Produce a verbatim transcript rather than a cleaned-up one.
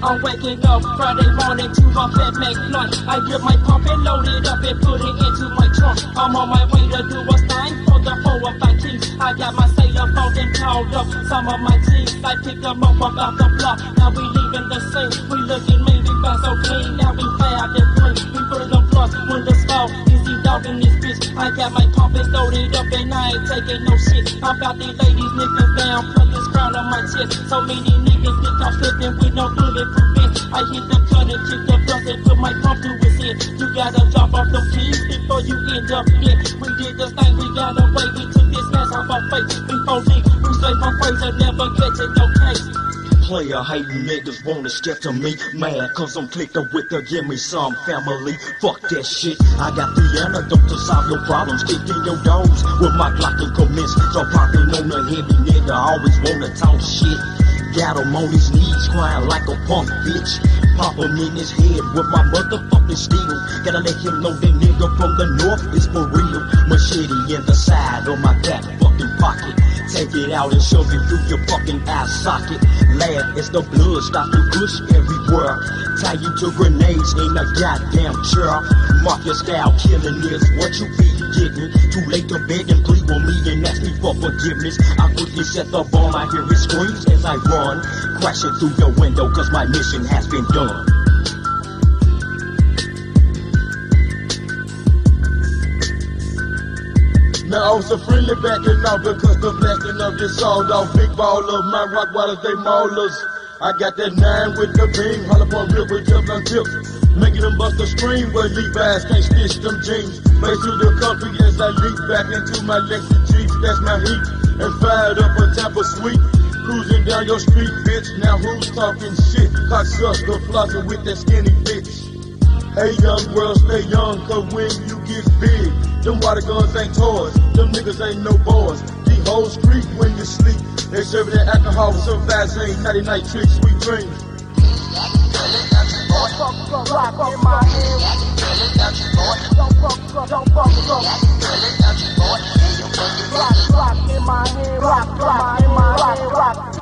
I'm waking up Friday morning to my fat Mac blunt. I get my pump and load it up and put it into my trunk. I'm on my way to do a thing for the four or five keys. I got my sailor phone and called up some of my teams. I picked them up about the block. Now we leaving the scene. We looking mean, we got so clean. Now we fouled and clean. We put them plus when the slow. Easy dog in this bitch. I got my pump and loaded up and I ain't taking no shit. I'm about these ladies niggas down, plug this crown on my chest. So many niggas get caught slipping with no bulletproof vest. I hit the cut and kick the bus and put my pump to his head. You gotta drop off them keys before you end up dead. We did this thing, we got away. We took this mess off our face. Before leak, we straight from praise and never catching no case. Player hating niggas wanna step to me. Mad cause I'm clicking with the give me some family. Fuck that shit. I got the antidote to solve your problems. Kicking your doors with my Glock and commence. So popping on the heavy nigga. Always wanna talk shit. Got him on his knees crying like a punk bitch. Pop him in his head with my motherfucking steel. Gotta let him know that nigga from the north is for real. Machete in the side of my back fucking pocket. Take it out and shove it through your fucking eye socket. Laugh as the blood starts to gush everywhere. Tie you to grenades in a goddamn chair. Mark your style, killing is what you be getting. Too late to beg and plead with me and ask me for forgiveness. I quickly set the bomb, I hear his screams as I run. Crashing through your window cause my mission has been done. Now I'm so friendly backing out because the blasting of this sold off. Big ball of my rock wallers, they maulers. I got that nine with the beam, hollow on rip with Teflon tips. Making them bust a scream, but Levi's can't stitch them jeans. Face to the country as I leap back into my Lexus Jeep. That's my heat, and fired up a Tampa sweet. Cruising down your street, bitch. Now who's talking shit? Cocksucker flossing with that skinny bitch. Hey young world, stay young, cause when you get big, them water guns ain't toys, them niggas ain't no boys. These hoes creep when you sleep, they serving that alcohol with some Vaseline, nighty night tricks, sweet dreams. Don't fuck up, rock on my head. Don't fuck up, don't fuck up. Rock, rock in my head, rock, rock in my head, rock, rock.